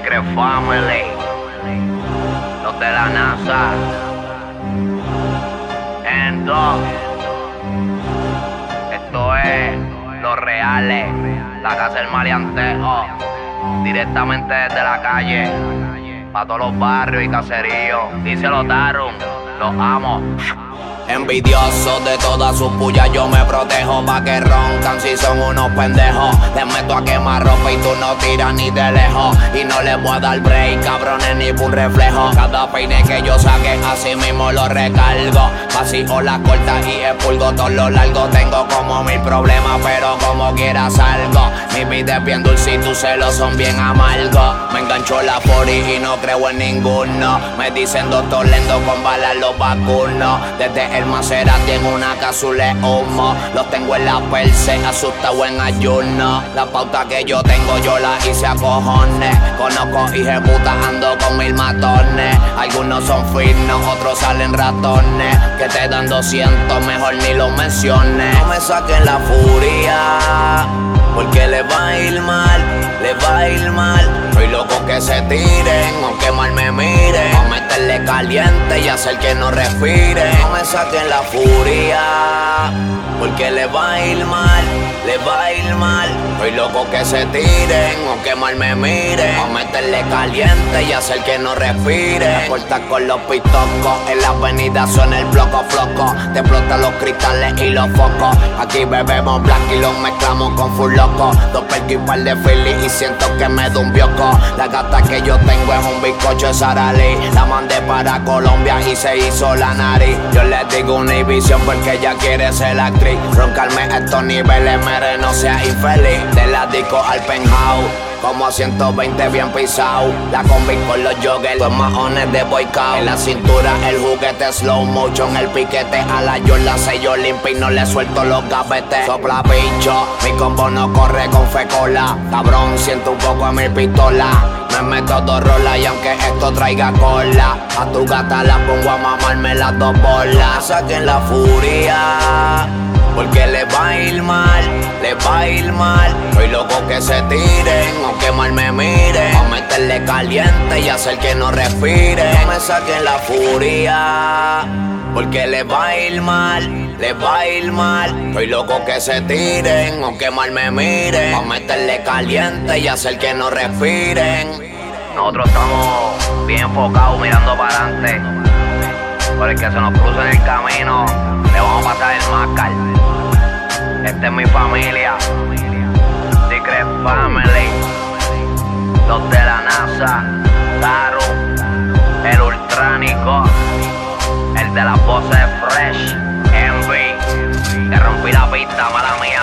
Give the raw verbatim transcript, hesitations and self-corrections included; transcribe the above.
Secret Family, los de la NASA, en dos. Esto es Los Reales, la casa del maleanteo, directamente desde la calle, para todos los barrios y caseríos. Díselo, Darum, los amo. Envidiosos de todas sus pullas yo me protejo, pa' que roncan si son unos pendejos. Les meto a quemar ropa y tú no tiras ni de lejos. Y no les voy a dar break, cabrones, ni por un reflejo. Cada peine que yo saque así mismo lo recargo. Vacío la corta y expulgo todo lo largo. Tengo como mil problemas pero como quiera salgo. Mi vida es bien dulce y tus celos son bien amargos. Me enganchó la forty y no creo en ninguno. Me dicen doctor lento con balas los vacunos. Desde el Maserati en una cápsula de humo. Los tengo en la perse, asustado en ayuno. La pauta que yo tengo yo la hice a cojones. Conozco hijeputa, ando con mil matones. Algunos son finos, otros salen ratones. Que te dan doscientos, mejor ni lo menciones. No me saquen la furia, porque le va a ir mal, le va a ir mal. Soy loco que se tiren, aunque mal me miren. A meterle caliente y hacer que no respire. No me saquen la furia, porque le va a ir mal, le va a ir mal. Soy loco que se tiren, aunque mal me miren. A meterle caliente y hacer que no respire. Me cortas con los pitocos, en la avenida suena el bloco floco. Te explotan los cristales y los focos. Aquí bebemos black y los mezclamos con full loco. Dos percos y par de Philly y siento que me da un bioco. La gata que yo tengo es un bizcocho de Saralí. La mandé para Colombia y se hizo la nariz. Yo le digo una visión porque ella quiere ser actriz. Roncarme a estos niveles, mere, no sea infeliz. De la disco al penthouse, como a ciento veinte bien pisado. La combi con los joggers, los maones de Boy Scout. En la cintura el juguete slow motion, el piquete a la Jordan sello limpio y no le suelto los gavetes. Sopla bicho, mi combo no corre con fecola. Cabrón, siento un poco a mi pistola. Me meto dos rolas y aunque esto traiga cola, a tu gata la pongo a mamarme las dos bolas. Saquen la furia, porque le va a ir mal, le va a ir mal. Soy loco que se tiren, aunque mal me miren. A meterle caliente y hacer que no respire. No me saquen la furia, porque le va a ir mal, le va a ir mal. Soy loco que se tiren, aunque mal me miren. A meterle caliente y hacer que no respiren. Nosotros estamos bien enfocados mirando para adelante. Por el que se nos cruce en el camino, le vamos a pasar el máscar. Esta es mi familia, Secret Family, los de la NASA, Darum, el ultránico, el de las voces fresh, Envy. Te rompí la pista, mala mía.